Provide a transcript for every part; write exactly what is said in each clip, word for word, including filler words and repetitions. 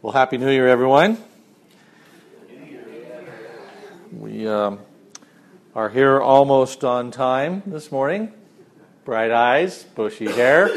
Well, Happy New Year, everyone. We um, are here almost on time this morning. Bright eyes, bushy hair.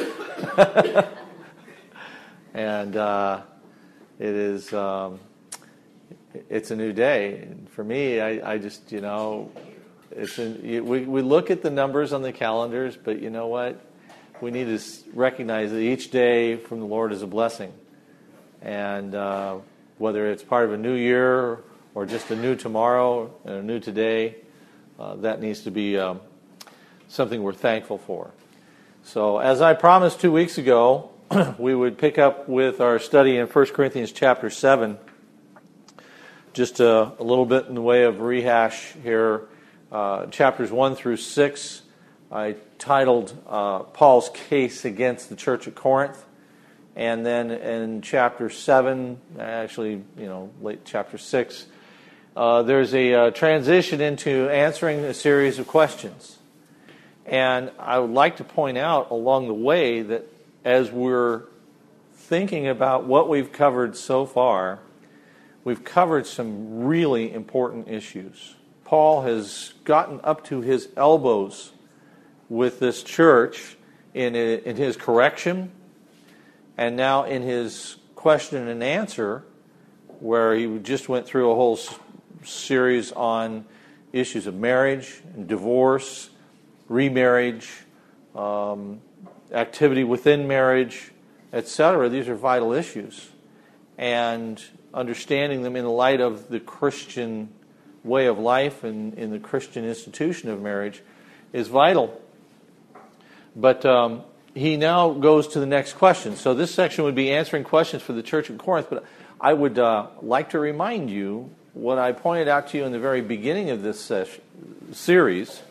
and uh, it is, um, it's a new day. And for me, I, I just, you know, it's an, we, we look at the numbers on the calendars, but you know what? We need to recognize that each day from the Lord is a blessing. And uh, whether it's part of a new year or just a new tomorrow and a new today, uh, that needs to be um, something we're thankful for. So as I promised two weeks ago, we would pick up with our study in First Corinthians chapter seven. Just a, a little bit in the way of rehash here. Uh, chapters one through six, I titled uh, Paul's Case Against the Church at Corinth. And then in chapter seven, actually, you know, late chapter six, uh, there's a uh, transition into answering a series of questions. And I would like to point out along the way that as we're thinking about what we've covered so far, we've covered some really important issues. Paul has gotten up to his elbows with this church in in his correction. And now in his question and answer, where he just went through a whole series on issues of marriage and divorce, remarriage, um, activity within marriage, et cetera. These are vital issues. And understanding them in light of the Christian way of life and in the Christian institution of marriage is vital. But um, he now goes to the next question. So this section would be answering questions for the church at Corinth, but I would uh, like to remind you what I pointed out to you in the very beginning of this session, series.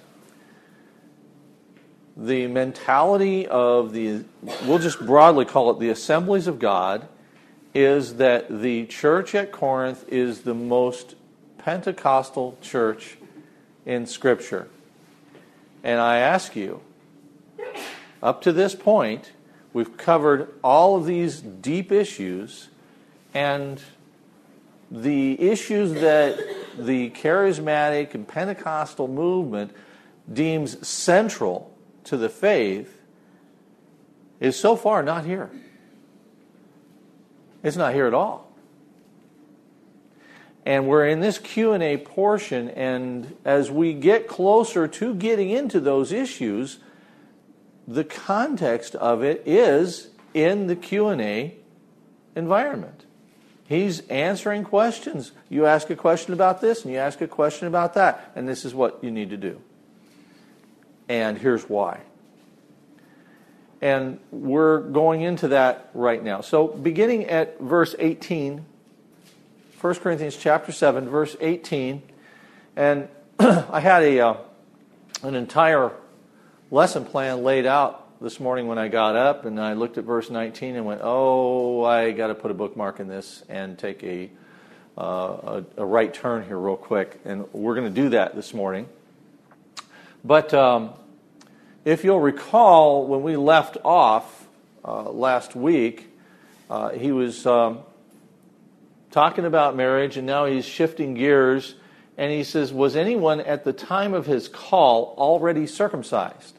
The mentality of the, we'll just broadly call it the Assemblies of God, is that the church at Corinth is the most Pentecostal church in Scripture. And I ask you, up to this point, we've covered all of these deep issues, and the issues that the charismatic and Pentecostal movement deems central to the faith is so far not here. It's not here at all. And we're in this Q and A portion, and as we get closer to getting into those issues, the context of it is in the Q and A environment. He's answering questions. You ask a question about this, and you ask a question about that, and this is what you need to do. And here's why. And we're going into that right now. So beginning at verse eighteen, First Corinthians chapter seven, verse eighteen, and I had a uh, an entire lesson plan laid out this morning when I got up, and I looked at verse nineteen and went, oh, I got to put a bookmark in this and take a, uh, a, a right turn here real quick. And we're going to do that this morning. But um, if you'll recall, when we left off uh, last week, uh, he was um, talking about marriage, and now he's shifting gears, and he says, was anyone at the time of his call already circumcised?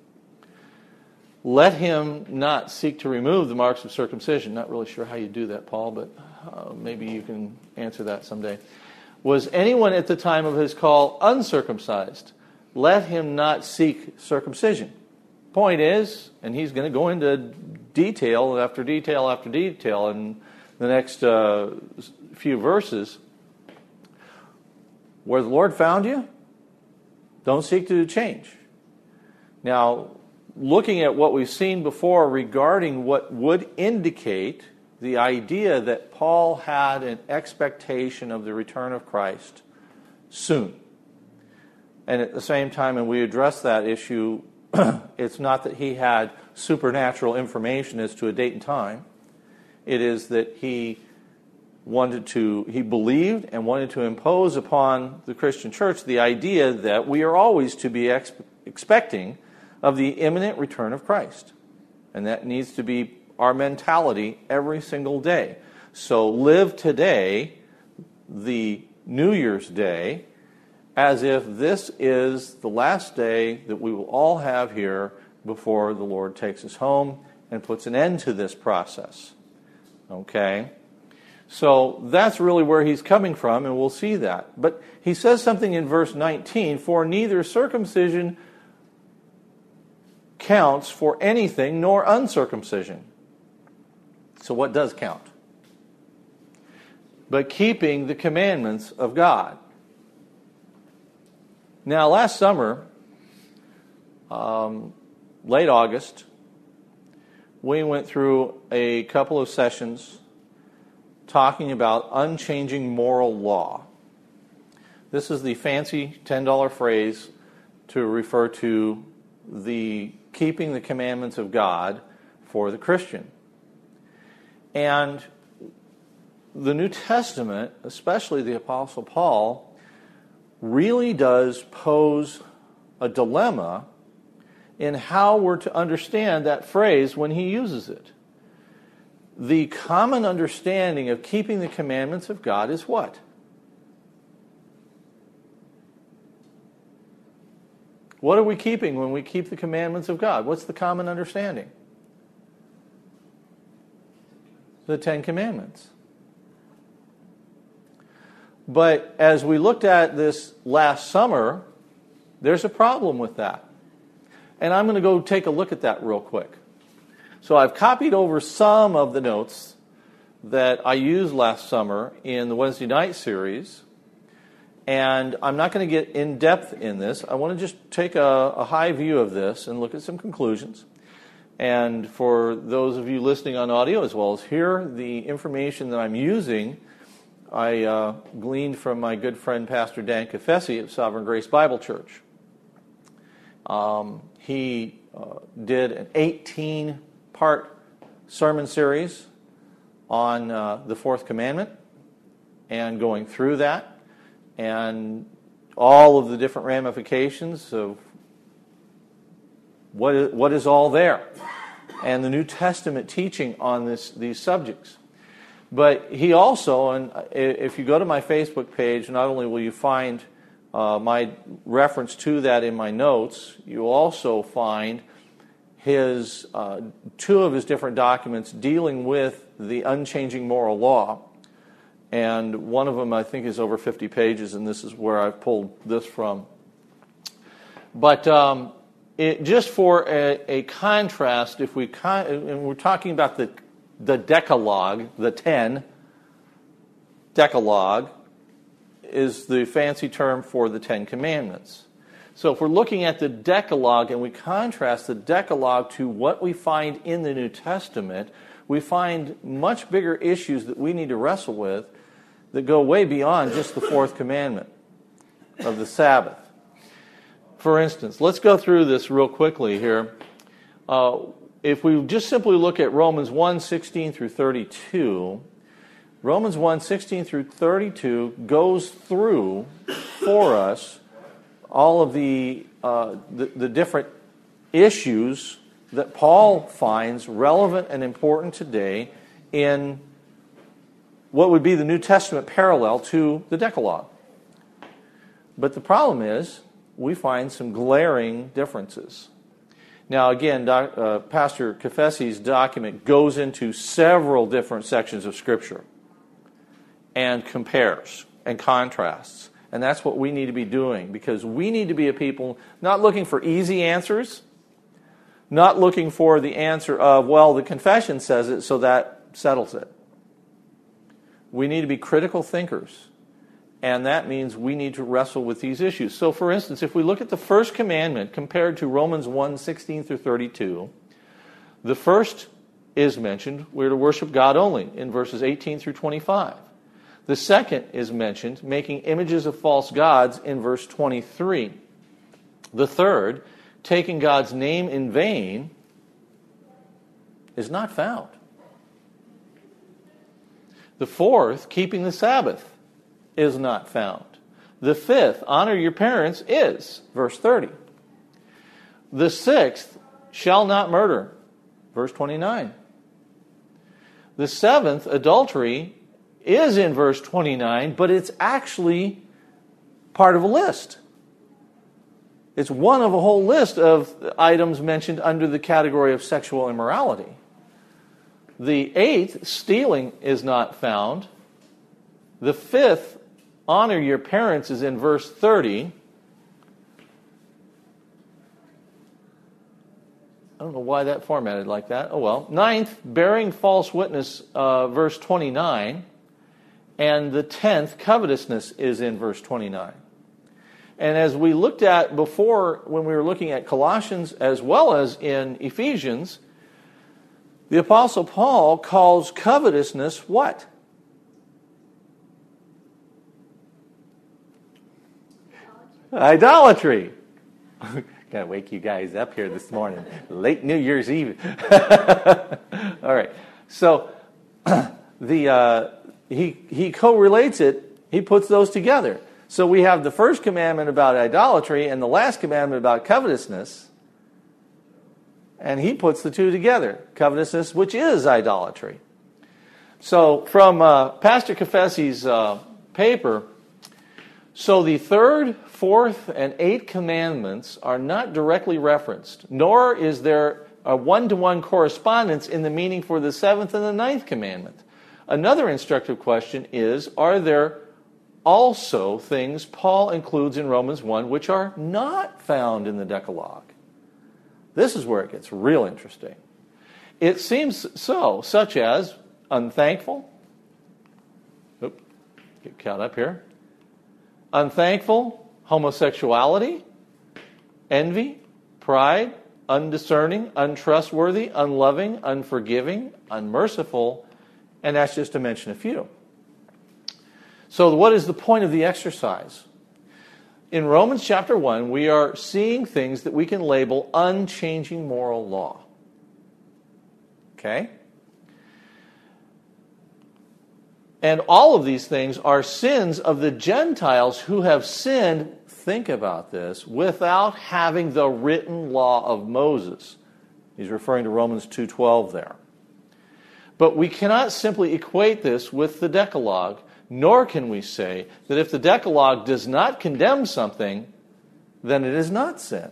Let him not seek to remove the marks of circumcision. Not really sure how you do that, Paul, but uh, maybe you can answer that someday. Was anyone at the time of his call uncircumcised? Let him not seek circumcision. Point is, and he's going to go into detail after detail after detail in the next uh, few verses, where the Lord found you, don't seek to change. Now, looking at what we've seen before regarding what would indicate the idea that Paul had an expectation of the return of Christ soon. And at the same time, and we addressed that issue, it's not that he had supernatural information as to a date and time. It is that he wanted to, he believed and wanted to impose upon the Christian church the idea that we are always to be ex- expecting of the imminent return of Christ. And that needs to be our mentality every single day. So live today, the New Year's Day, as if this is the last day that we will all have here before the Lord takes us home and puts an end to this process. Okay? So that's really where he's coming from, and we'll see that. But he says something in verse nineteen, for neither circumcision counts for anything, nor uncircumcision. So what does count? But keeping the commandments of God. Now, last summer, um, late August, we went through a couple of sessions talking about unchanging moral law. This is the fancy ten dollar phrase to refer to the keeping the commandments of God for the Christian. And the New Testament, especially the Apostle Paul, really does pose a dilemma in how we're to understand that phrase when he uses it. The common understanding of keeping the commandments of God is what? What are we keeping when we keep the commandments of God? What's the common understanding? The Ten Commandments. But as we looked at this last summer, there's a problem with that. And I'm going to go take a look at that real quick. So I've copied over some of the notes that I used last summer in the Wednesday night series. And I'm not going to get in depth in this. I want to just take a, a high view of this and look at some conclusions. And for those of you listening on audio as well as here, the information that I'm using, I uh, gleaned from my good friend Pastor Dan Confessi of Sovereign Grace Bible Church. Um, he uh, did an eighteen-part sermon series on uh, the Fourth Commandment and going through that and all of the different ramifications of what is, what is all there and the New Testament teaching on this these subjects. But he also, and if you go to my Facebook page, not only will you find uh, my reference to that in my notes, you'll also find his uh, two of his different documents dealing with the unchanging moral law. And one of them, I think, is over fifty pages, and this is where I've pulled this from. But um, it, just for a, a contrast, if we con- and we're talking about the the Decalogue, the ten, Decalogue is the fancy term for the Ten Commandments. So if we're looking at the Decalogue and we contrast the Decalogue to what we find in the New Testament, we find much bigger issues that we need to wrestle with that go way beyond just the fourth commandment of the Sabbath. For instance, let's go through this real quickly here. Uh, if we just simply look at Romans one, sixteen through thirty-two, Romans one, sixteen through thirty-two goes through for us all of the, uh, the, the different issues that Paul finds relevant and important today in what would be the New Testament parallel to the Decalogue. But the problem is, we find some glaring differences. Now, again, doc, uh, Pastor Confessi's document goes into several different sections of Scripture and compares and contrasts. And that's what we need to be doing, because we need to be a people not looking for easy answers, not looking for the answer of, well, the confession says it, so that settles it. We need to be critical thinkers. And that means we need to wrestle with these issues. So, for instance, if we look at the first commandment compared to Romans one, sixteen through thirty-two, the first is mentioned, we're to worship God only, in verses eighteen through twenty-five. The second is mentioned, making images of false gods, in verse twenty-three. The third, taking God's name in vain, is not found. The fourth, keeping the Sabbath, is not found. The fifth, honor your parents, is, verse thirty. The sixth, shall not murder, verse twenty-nine. The seventh, adultery, is in verse twenty-nine, but it's actually part of a list. It's one of a whole list of items mentioned under the category of sexual immorality. The eighth, stealing, is not found. The fifth, honor your parents, is in verse thirty. I don't know why that formatted like that. Oh well. Ninth, bearing false witness, uh, verse twenty-nine. And the tenth, covetousness, is in verse twenty-nine. And as we looked at before, when we were looking at Colossians as well as in Ephesians, the Apostle Paul calls covetousness what? Idolatry. Gotta wake you guys up here this morning. Late New Year's Eve. All right. So the uh, he he correlates it. He puts those together. So we have the first commandment about idolatry and the last commandment about covetousness. And he puts the two together. Covetousness, which is idolatry. So from uh, Pastor Kafessi's uh, paper, so the third, fourth, and eighth commandments are not directly referenced, nor is there a one-to-one correspondence in the meaning for the seventh and the ninth commandment. Another instructive question is, are there also things Paul includes in Romans one which are not found in the Decalogue? This is where it gets real interesting. It seems so, such as unthankful. Oop, get caught up here. Unthankful, homosexuality, envy, pride, undiscerning, untrustworthy, unloving, unforgiving, unmerciful, and that's just to mention a few. So what is the point of the exercise? In Romans chapter one, we are seeing things that we can label unchanging moral law. Okay? And all of these things are sins of the Gentiles who have sinned, think about this, without having the written law of Moses. He's referring to Romans two twelve there. But we cannot simply equate this with the Decalogue, nor can we say that if the Decalogue does not condemn something, then it is not sin.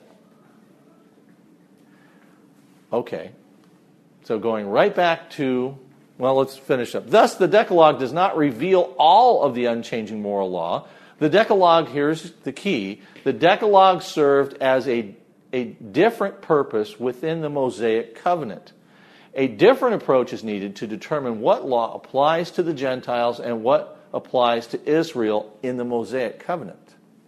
Okay, so going right back to, well, let's finish up. Thus, the Decalogue does not reveal all of the unchanging moral law. The Decalogue, here's the key, the Decalogue served as a, a different purpose within the Mosaic covenant. A different approach is needed to determine what law applies to the Gentiles and what applies to Israel in the Mosaic covenant.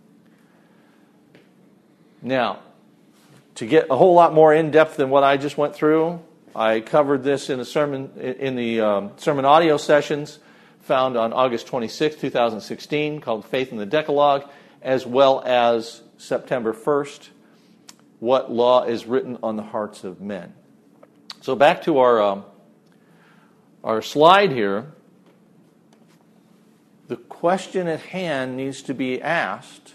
Now, to get a whole lot more in-depth than what I just went through, I covered this in a sermon in the um, sermon audio sessions found on August twenty-sixth, twenty sixteen, called Faith in the Decalogue, as well as September first, What Law is Written on the Hearts of Men. So back to our um, our slide here. The question at hand needs to be asked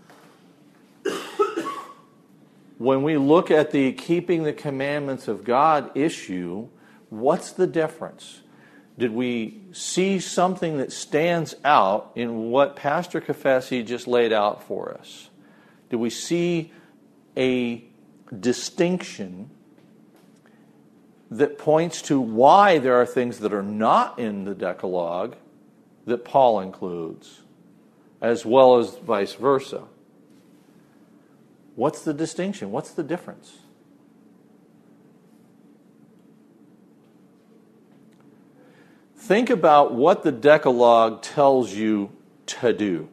when we look at the keeping the commandments of God issue. What's the difference? Did we see something that stands out in what Pastor Kafessi just laid out for us? Did we see a distinction that points to why there are things that are not in the Decalogue that Paul includes, as well as vice versa? What's the distinction? What's the difference? Think about what the Decalogue tells you to do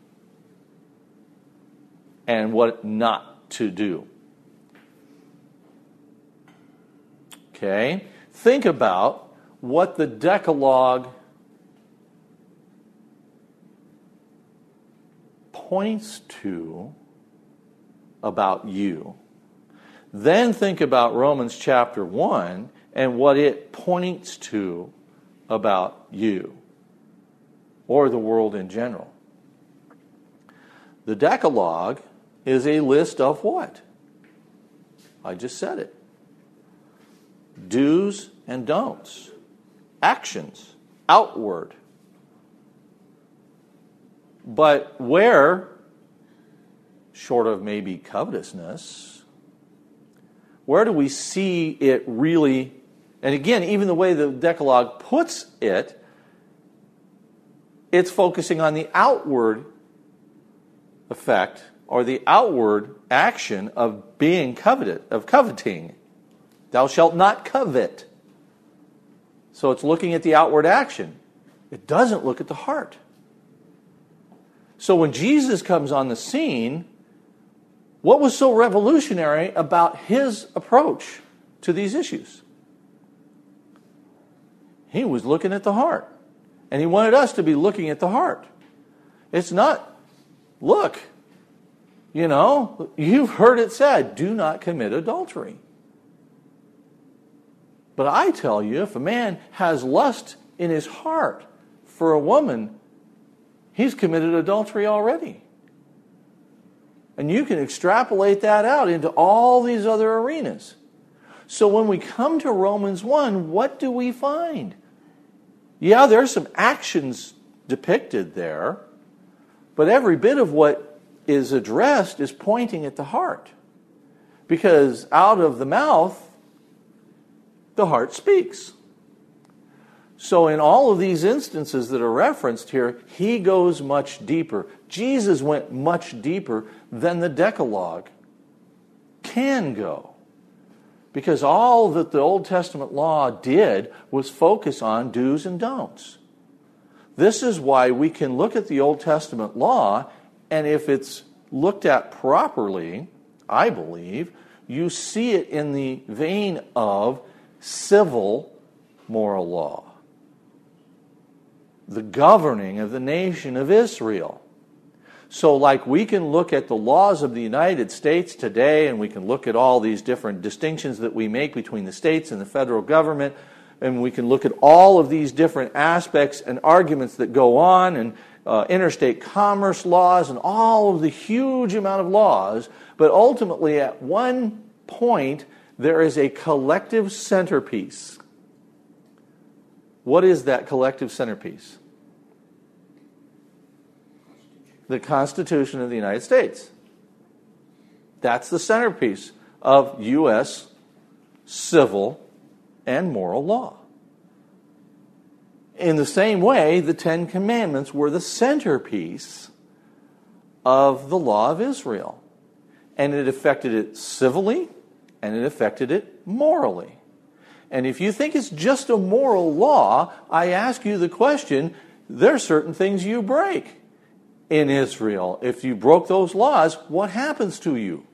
and what not to do. Okay? Think about what the Decalogue points to about you. Then think about Romans chapter one and what it points to about you or the world in general. The Decalogue is a list of what? I just said it. Do's and don'ts. actions, outward. But where, short of maybe covetousness, where do we see it really? And again, even the way the Decalogue puts it, it's focusing on the outward effect or the outward action of being coveted, of coveting. Thou shalt not covet. So it's looking at the outward action. It doesn't look at the heart. So when Jesus comes on the scene, what was so revolutionary about his approach to these issues? He was looking at the heart. And he wanted us to be looking at the heart. It's not, look, you know, you've heard it said, do not commit adultery. But I tell you, if a man has lust in his heart for a woman, he's committed adultery already. And you can extrapolate that out into all these other arenas. So when we come to Romans one, what do we find? Yeah, there are some actions depicted there, but every bit of what is addressed is pointing at the heart. Because out of the mouth, the heart speaks. So in all of these instances that are referenced here, he goes much deeper. Jesus went much deeper than the Decalogue can go. Because all that the Old Testament law did was focus on do's and don'ts. This is why we can look at the Old Testament law, and if it's looked at properly, I believe, you see it in the vein of civil moral law. The governing of the nation of Israel. So like we can look at the laws of the United States today, and we can look at all these different distinctions that we make between the states and the federal government, and we can look at all of these different aspects and arguments that go on, and uh, interstate commerce laws, and all of the huge amount of laws, but ultimately at one point there is a collective centerpiece. What is that collective centerpiece? The Constitution of the United States. That's the centerpiece of U S civil and moral law. In the same way, the Ten Commandments were the centerpiece of the law of Israel. And it affected it civilly, and it affected it morally. And if you think it's just a moral law, I ask you the question, there are certain things you break in Israel. If you broke those laws, what happens to you?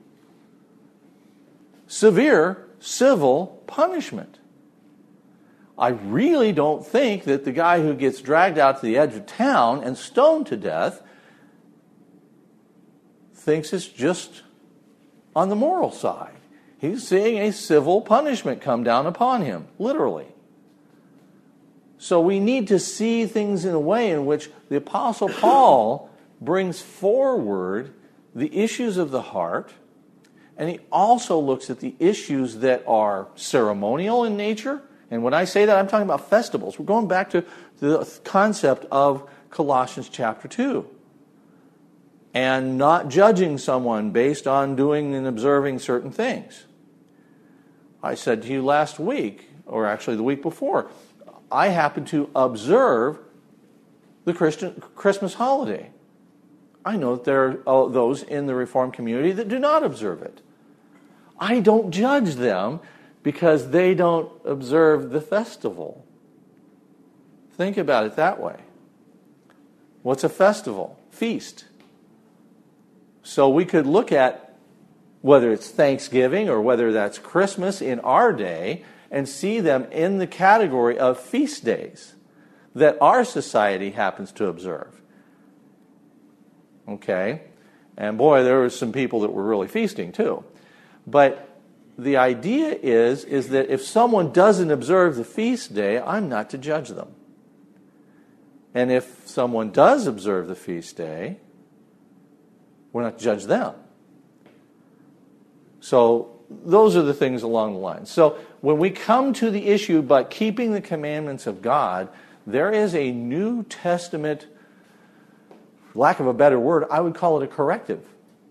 Severe civil punishment. I really don't think that the guy who gets dragged out to the edge of town and stoned to death thinks it's just on the moral side. He's seeing a civil punishment come down upon him, literally. So we need to see things in a way in which the Apostle Paul brings forward the issues of the heart, and he also looks at the issues that are ceremonial in nature. And when I say that, I'm talking about festivals. We're going back to the concept of Colossians chapter two. And not judging someone based on doing and observing certain things. I said to you last week, or actually the week before, I happen to observe the Christian Christmas holiday. I know that there are those in the Reformed community that do not observe it. I don't judge them because they don't observe the festival. Think about it that way. What's a festival? Feast. So we could look at whether it's Thanksgiving or whether that's Christmas in our day and see them in the category of feast days that our society happens to observe. Okay? And boy, there were some people that were really feasting too. But the idea is, is that if someone doesn't observe the feast day, I'm not to judge them. And if someone does observe the feast day, we're not to judge them. So those are the things along the line. So when we come to the issue about keeping the commandments of God, there is a New Testament, for lack of a better word, I would call it a corrective.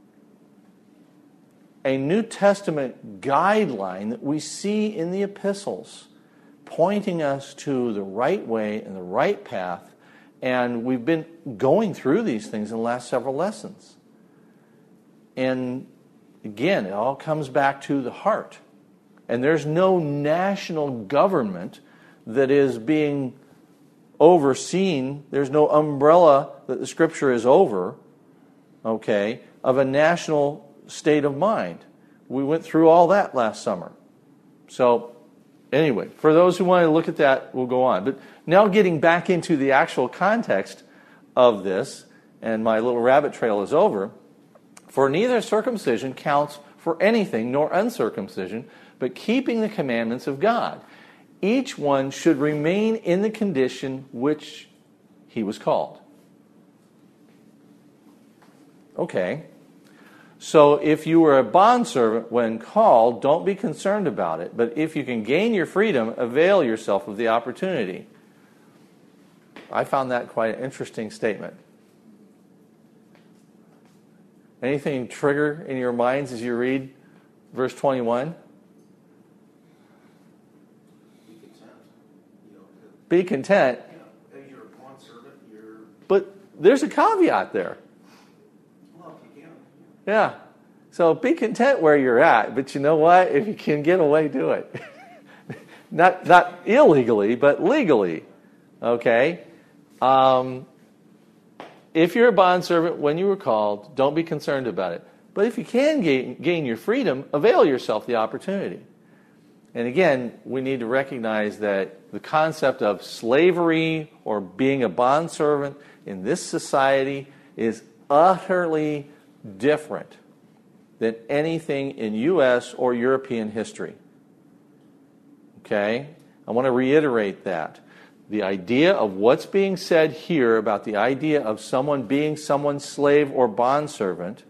A New Testament guideline that we see in the epistles, pointing us to the right way and the right path. And we've been going through these things in the last several lessons. And again, it all comes back to the heart. And there's no national government that is being overseen. There's no umbrella that the Scripture is over, okay, of a national state of mind. We went through all that last summer. So, anyway, for those who want to look at that, we'll go on. But now getting back into the actual context of this, and my little rabbit trail is over, for neither circumcision counts for anything nor uncircumcision, but keeping the commandments of God. Each one should remain in the condition which he was called. Okay. So if you were a bondservant when called, don't be concerned about it. But if you can gain your freedom, avail yourself of the opportunity. I found that quite an interesting statement. Anything trigger in your minds as you read verse twenty-one? Be content. You know, Be content. yeah, if you're a bondservant, you're But there's a caveat there. well, if you can. Yeah. So be content where you're at, but you know what? If you can get away, do it. not not illegally, but legally. Okay? Um, if you're a bondservant when you were called, don't be concerned about it. But if you can gain, gain your freedom, avail yourself the opportunity. And again, we need to recognize that the concept of slavery or being a bondservant in this society is utterly different than anything in U S or European history. Okay? I want to reiterate that. The idea of what's being said here about the idea of someone being someone's slave or bondservant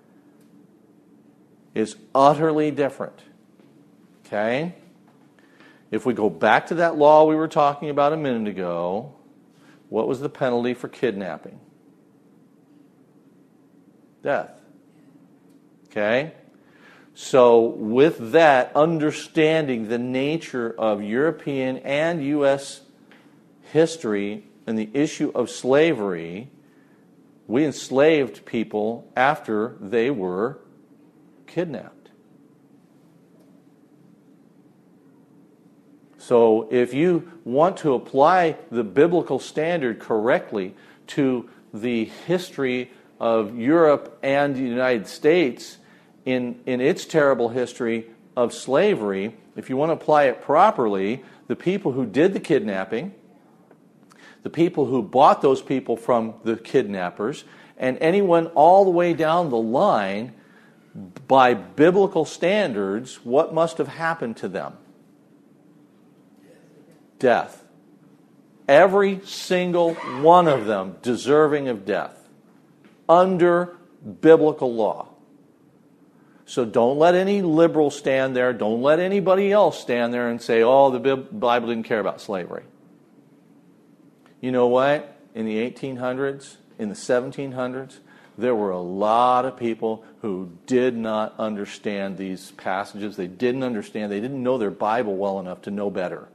is utterly different. Okay? If we go back to that law we were talking about a minute ago, what was the penalty for kidnapping? Death. Okay? So with that, understanding the nature of European and U S history and the issue of slavery, we enslaved people after they were kidnapped. So if you want to apply the biblical standard correctly to the history of Europe and the United States in, in its terrible history of slavery, if you want to apply it properly, the people who did the kidnapping, the people who bought those people from the kidnappers, and anyone all the way down the line, by biblical standards, what must have happened to them? Death. Every single one of them deserving of death under biblical law. So don't let any liberal stand there. Don't let anybody else stand there and say, oh, the Bible didn't care about slavery. You know what? In the eighteen hundreds, in the seventeen hundreds, there were a lot of people who did not understand these passages. They didn't understand. They didn't know their Bible well enough to know better.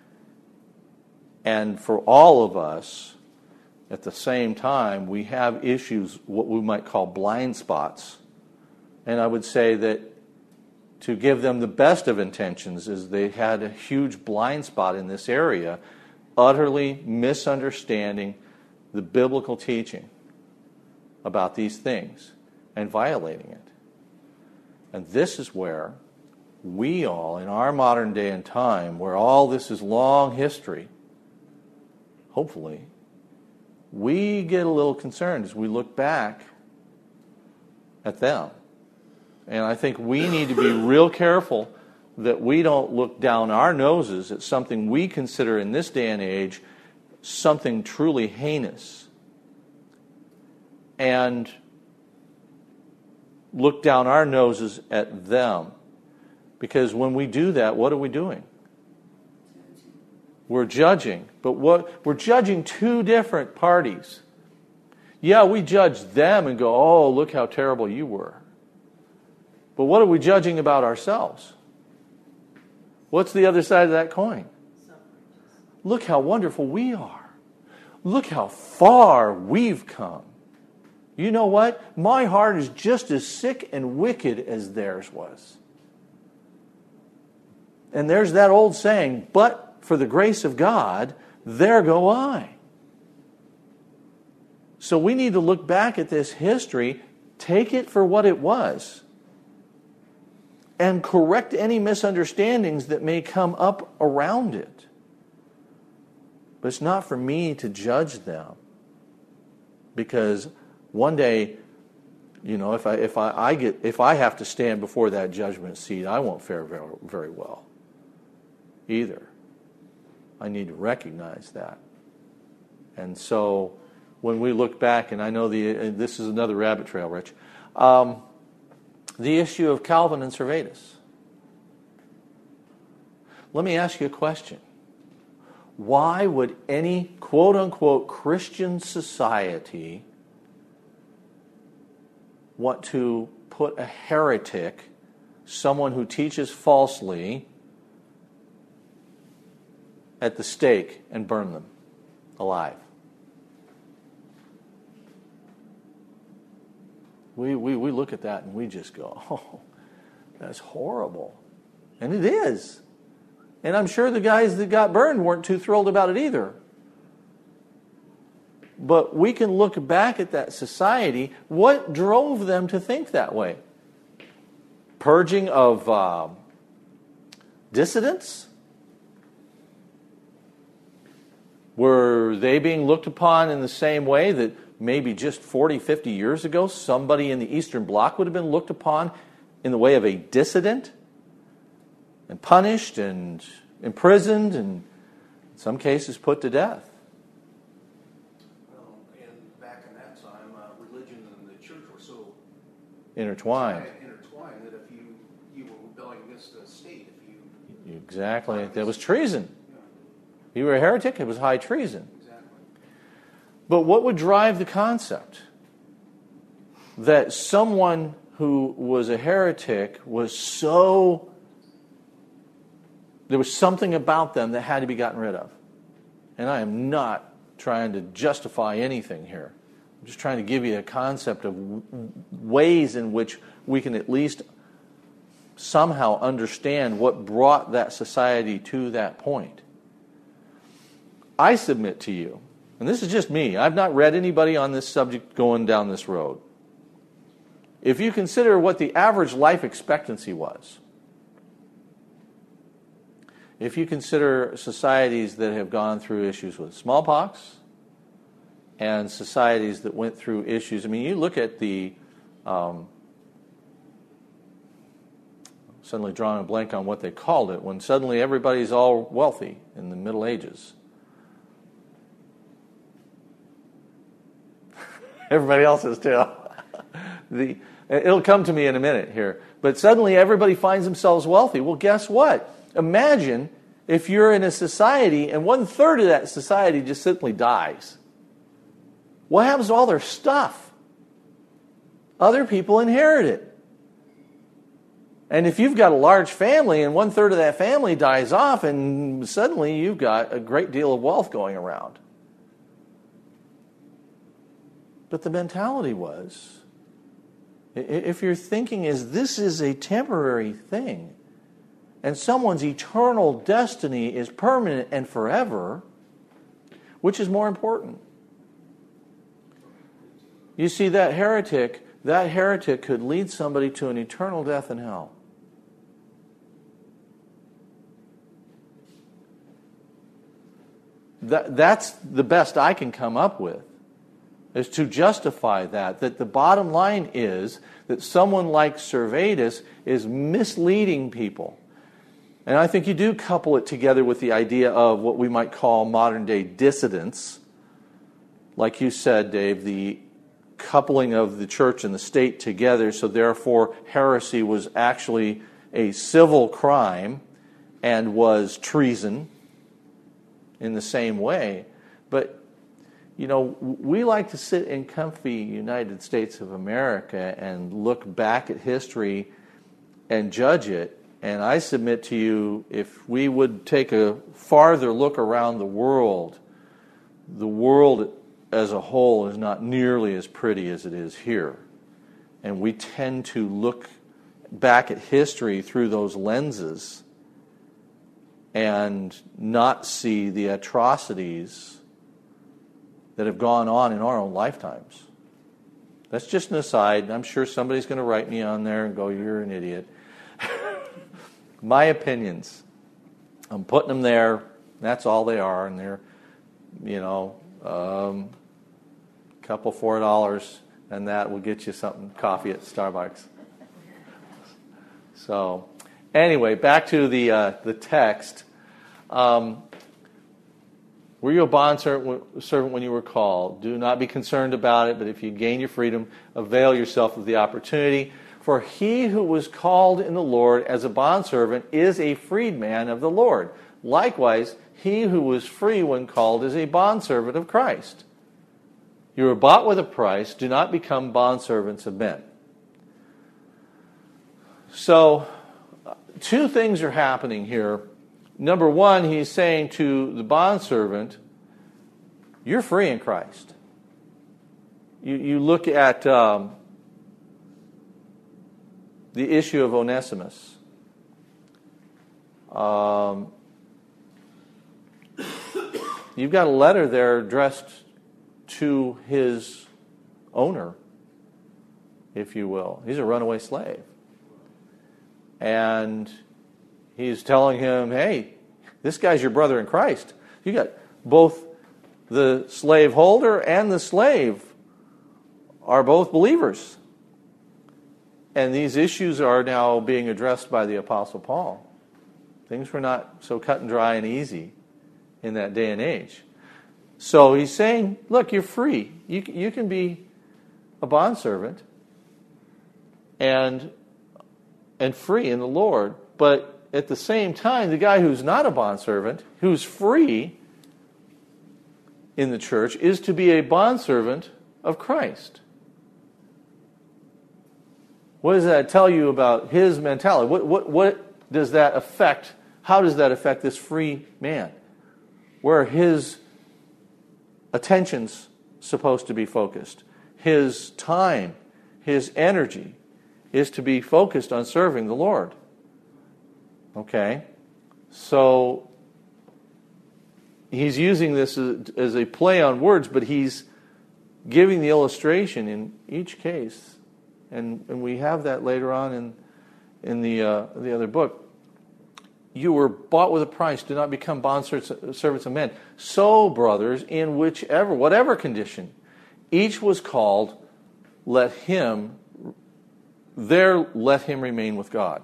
And for all of us, at the same time, we have issues, what we might call blind spots. And I would say that to give them the best of intentions is they had a huge blind spot in this area, utterly misunderstanding the biblical teaching about these things and violating it. And this is where we all, in our modern day and time, where all this is long history, hopefully, we get a little concerned as we look back at them. And I think we need to be real careful that we don't look down our noses at something we consider in this day and age something truly heinous and look down our noses at them Because when we do that, what are we doing? We're judging. But what we're judging two different parties. Yeah, we judge them and go, oh, look how terrible you were. But what are we judging about ourselves? What's the other side of that coin? Look how wonderful we are. Look how far we've come. You know what? My heart is just as sick and wicked as theirs was. And there's that old saying, but for the grace of God, there go I. So we need to look back at this history, take it for what it was, and correct any misunderstandings that may come up around it. But it's not for me to judge them. Because one day, you know, if I if I, I get if I have to stand before that judgment seat, I won't fare very, very well either. I need to recognize that. And so when we look back, and I know the uh, this is another rabbit trail, Rich, um, the issue of Calvin and Servetus. Let me ask you a question. Why would any quote-unquote Christian society want to put a heretic, someone who teaches falsely, at the stake and burn them alive? We, we, we look at that and we just go, oh, that's horrible. And it is. And I'm sure the guys that got burned weren't too thrilled about it either. But we can look back at that society. What drove them to think that way? Purging of uh, dissidents? Were they being looked upon in the same way that maybe just forty, fifty years ago somebody in the Eastern Bloc would have been looked upon in the way of a dissident and punished and imprisoned and in some cases put to death? Well, and back in that time, uh, religion and the church were so Intertwined. intertwined that if you, you were rebelling against the state, if you... Exactly. That was treason. If you were a heretic, it was high treason. Exactly. But what would drive the concept that someone who was a heretic was so... There was something about them that had to be gotten rid of. And I am not trying to justify anything here. I'm just trying to give you a concept of w- ways in which we can at least somehow understand what brought that society to that point. I submit to you, and this is just me, I've not read anybody on this subject going down this road. If you consider what the average life expectancy was, if you consider societies that have gone through issues with smallpox and societies that went through issues, I mean, you look at the, um, suddenly drawing a blank on what they called it, when suddenly everybody's all wealthy in the Middle Ages. Everybody else is too. the, it'll come to me in a minute here. But suddenly everybody finds themselves wealthy. Well, guess what? Imagine if you're in a society and one third of that society just simply dies. What happens to all their stuff? Other people inherit it. And if you've got a large family and one third of that family dies off, and suddenly you've got a great deal of wealth going around. But the mentality was, if your thinking is this is a temporary thing, and someone's eternal destiny is permanent and forever, which is more important? You see, that heretic, that heretic could lead somebody to an eternal death in hell. That, that's the best I can come up with, is to justify that, that the bottom line is that someone like Servetus is misleading people. And I think you do couple it together with the idea of what we might call modern-day dissidents. Like you said, Dave, the coupling of the church and the state together, so therefore heresy was actually a civil crime and was treason in the same way. But, you know, we like to sit in comfy United States of America and look back at history and judge it. And I submit to you, if we would take a farther look around the world, the world as a whole is not nearly as pretty as it is here. And we tend to look back at history through those lenses and not see the atrocities that have gone on in our own lifetimes. That's just an aside. I'm sure somebody's going to write me on there and go, "You're an idiot." My opinions. I'm putting them there. That's all they are. And they're, you know, um, a couple, four dollars, and that will get you something, coffee at Starbucks. So, anyway, back to the uh, the text. Um, were you a bondservant when you were called? Do not be concerned about it, but if you gain your freedom, avail yourself of the opportunity. For he who was called in the Lord as a bondservant is a freedman of the Lord. Likewise, he who was free when called is a bondservant of Christ. You were bought with a price. Do not become bondservants of men. So, two things are happening here. Number one, he's saying to the bondservant, you're free in Christ. You, you look at um, the issue of Onesimus. Um, you've got a letter there addressed to his owner, if you will. He's a runaway slave. And he's telling him, hey, this guy's your brother in Christ. You got both the slave holder and the slave are both believers. And these issues are now being addressed by the Apostle Paul. Things were not so cut and dry and easy in that day and age. So he's saying, look, you're free. You, you can be a bondservant and, and free in the Lord. But at the same time, the guy who's not a bondservant, who's free in the church, is to be a bondservant of Christ. What does that tell you about his mentality? What, what, what does that affect? How does that affect this free man? Where are his attention's supposed to be focused? His time, his energy is to be focused on serving the Lord. Okay? So he's using this as, as a play on words, but he's giving the illustration in each case. And, and we have that later on in in the uh, the other book. You were bought with a price. Do not become bondservants of men. So, brothers, in whichever, whatever condition, each was called, let him, there let him remain with God.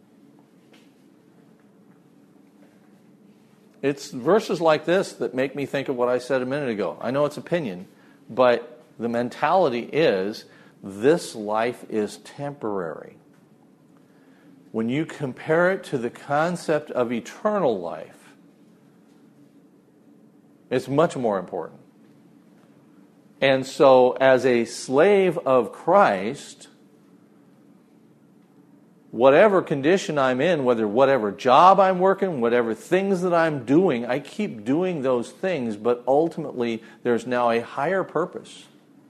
It's verses like this that make me think of what I said a minute ago. I know it's opinion, but the mentality is, this life is temporary. When you compare it to the concept of eternal life, it's much more important. And so, as a slave of Christ, whatever condition I'm in, whether whatever job I'm working, whatever things that I'm doing, I keep doing those things, but ultimately there's now a higher purpose.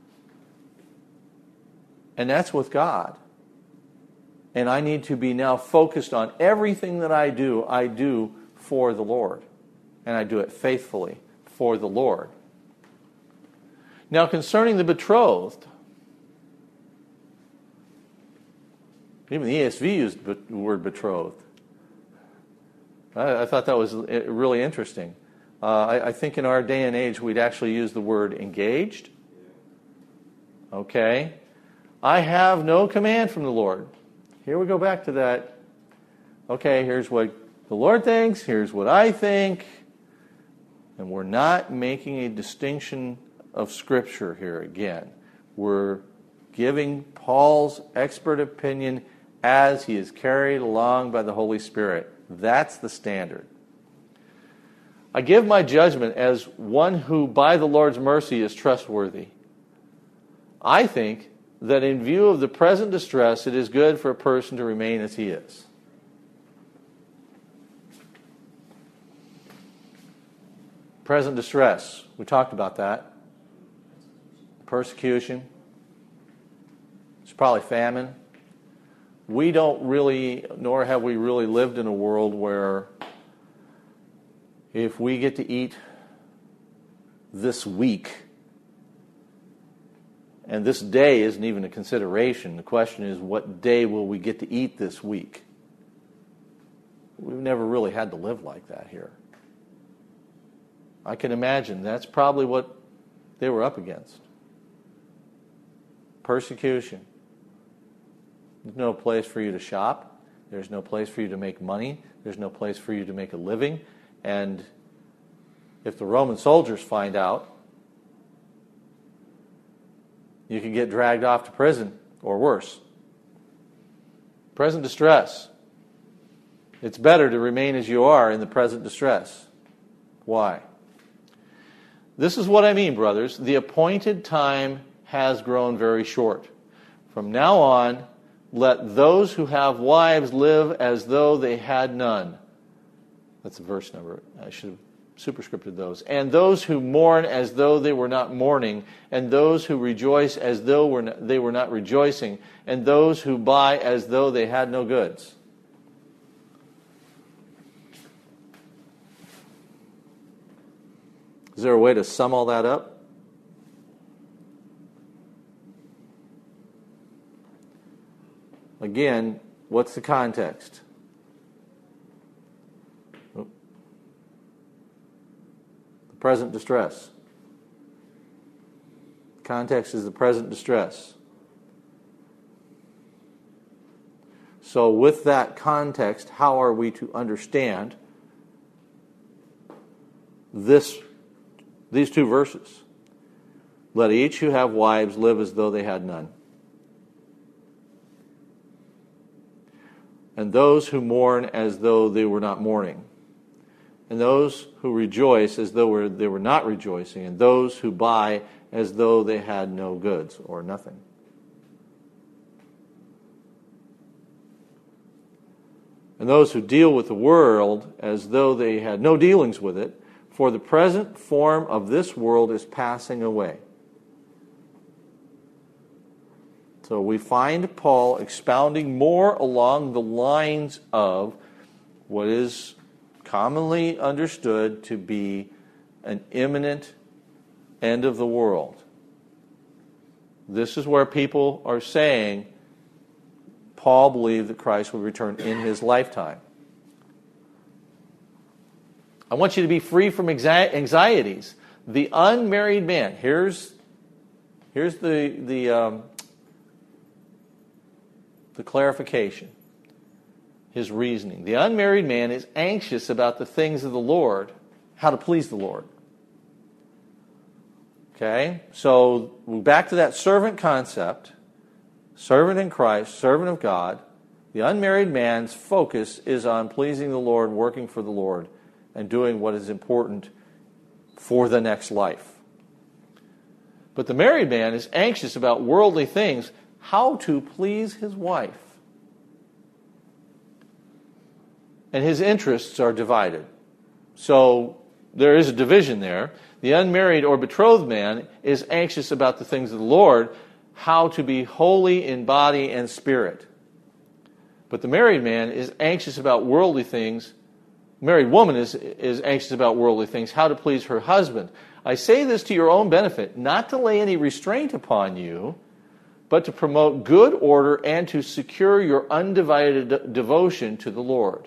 And that's with God. And I need to be now focused on everything that I do, I do for the Lord. And I do it faithfully for the Lord. Now, concerning the betrothed, even the E S V used the word betrothed. I, I thought that was really interesting. Uh, I, I think in our day and age, we'd actually use the word engaged. Okay. I have no command from the Lord. Here we go back to that. Okay, here's what the Lord thinks. Here's what I think. And we're not making a distinction of Scripture here again. We're giving Paul's expert opinion as he is carried along by the Holy Spirit. That's the standard. I give my judgment as one who by the Lord's mercy is trustworthy. I think that in view of the present distress, it is good for a person to remain as he is. Present distress. We talked about that. Persecution. It's probably famine. We don't really, nor have we really lived in a world where if we get to eat this week, and this day isn't even a consideration. The question is, what day will we get to eat this week? We've never really had to live like that here. I can imagine that's probably what they were up against. Persecution. There's no place for you to shop. There's no place for you to make money. There's no place for you to make a living. And if the Roman soldiers find out, you can get dragged off to prison, or worse. Present distress. It's better to remain as you are in the present distress. Why? This is what I mean, brothers. The appointed time has grown very short. From now on, let those who have wives live as though they had none. That's the verse number. I should have superscripted those. And those who mourn as though they were not mourning, and those who rejoice as though were not, they were not rejoicing, and those who buy as though they had no goods. Is there a way to sum all that up? Again, what's the context? Present distress. Context is the present distress. So with that context, how are we to understand this, these two verses? Let each who have wives live as though they had none. And those who mourn as though they were not mourning. And those who rejoice as though they were not rejoicing, and those who buy as though they had no goods or nothing. And those who deal with the world as though they had no dealings with it, for the present form of this world is passing away. So we find Paul expounding more along the lines of what is commonly understood to be an imminent end of the world. This is where people are saying Paul believed that Christ would return in his lifetime. I want you to be free from anxieties. The unmarried man, here's, here's the, the, um, the clarification. His reasoning. The unmarried man is anxious about the things of the Lord, how to please the Lord. Okay? So, back to that servant concept. Servant in Christ, servant of God. The unmarried man's focus is on pleasing the Lord, working for the Lord, and doing what is important for the next life. But the married man is anxious about worldly things, how to please his wife. And his interests are divided. So there is a division there. The unmarried or betrothed man is anxious about the things of the Lord, how to be holy in body and spirit. But the married man is anxious about worldly things. The married woman is, is anxious about worldly things, how to please her husband. I say this to your own benefit, not to lay any restraint upon you, but to promote good order and to secure your undivided de- devotion to the Lord.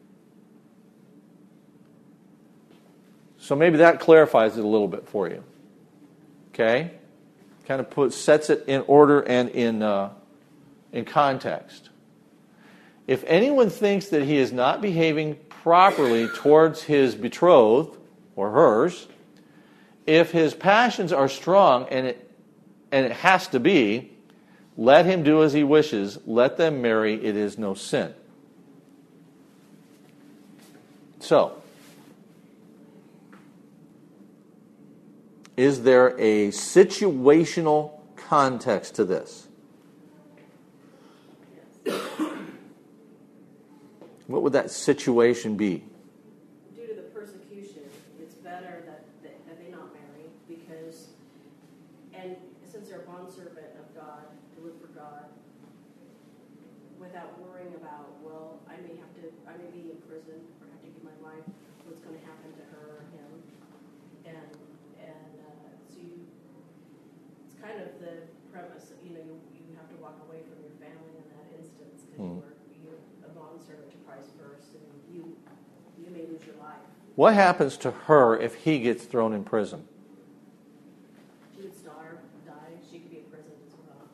So maybe that clarifies it a little bit for you. Okay? Kind of puts, sets it in order and in, uh, in context. If anyone thinks that he is not behaving properly towards his betrothed, or hers, if his passions are strong, and it, and it has to be, Let him do as he wishes. Let them marry. It is no sin. So, is there a situational context to this? What would that situation be? Due to the persecution, it's better that they, that they not marry because, and since they're a bondservant of God, to live for God, without worrying about, well, I may have to, I may be in prison or have to give my life, what's going to happen to her or him, and and uh, so you, it's kind of the premise, you know, you you have to walk away from your family in that instance because Mm. you are you're a bondservant to Christ first, and you you may lose your life. What happens to her if he gets thrown in prison? She would starve, die. She could be in prison as well.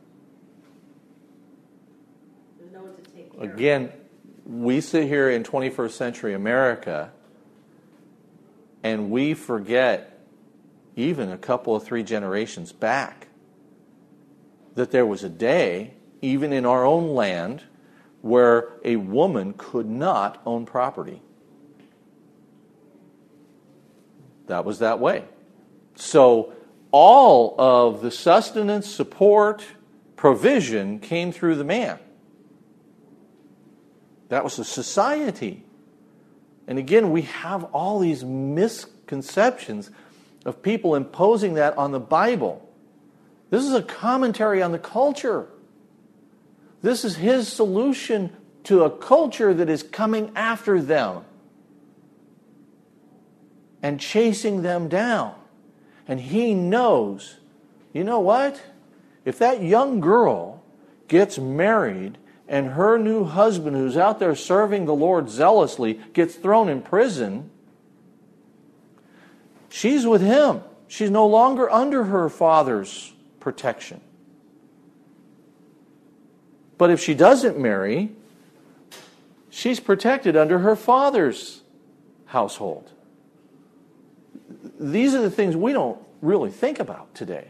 There's no one to take care of her. Again, we sit here in twenty-first century America and we forget even a couple of three generations back that there was a day, even in our own land, where a woman could not own property. That was that way. So all of the sustenance, support, provision came through the man. That was a society. And again, we have all these misconceptions of people imposing that on the Bible. This is a commentary on the culture. This is his solution to a culture that is coming after them and chasing them down. And he knows, you know what? If that young girl gets married and her new husband, who's out there serving the Lord zealously, gets thrown in prison, she's with him. She's no longer under her father's protection. But if she doesn't marry, she's protected under her father's household. These are the things we don't really think about today.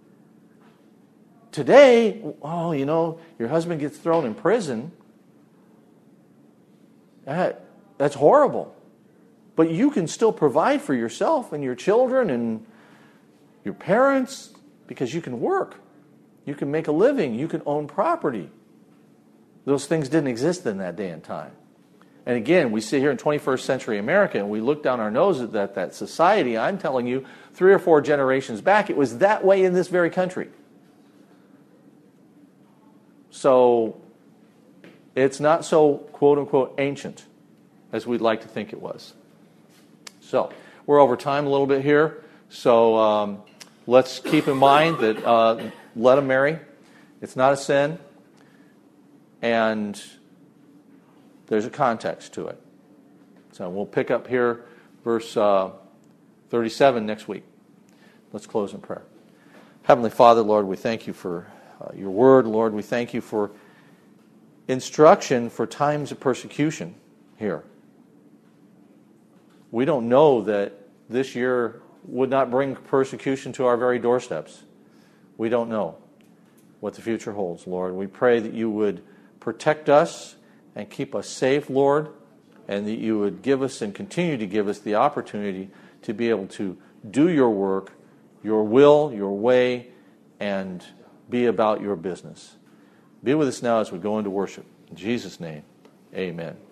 Today, oh, you know, your husband gets thrown in prison. That, that's horrible. But you can still provide for yourself and your children and your parents because you can work. You can make a living. You can own property. Those things didn't exist in that day and time. And again, we sit here in twenty-first century America and we look down our nose at that, that society. I'm telling you, three or four generations back, it was that way in this very country. So it's not so, quote unquote, ancient as we'd like to think it was. So we're over time a little bit here. So um, let's keep in mind that uh, let them marry. It's not a sin. And there's a context to it. So we'll pick up here verse uh, thirty-seven next week. Let's close in prayer. Heavenly Father, Lord, we thank you for uh, your word. Lord, we thank you for instruction for times of persecution here. We don't know that this year would not bring persecution to our very doorsteps. We don't know what the future holds, Lord. We pray that you would protect us and keep us safe, Lord, and that you would give us and continue to give us the opportunity to be able to do your work, your will, your way, and be about your business. Be with us now as we go into worship. In Jesus' name, amen.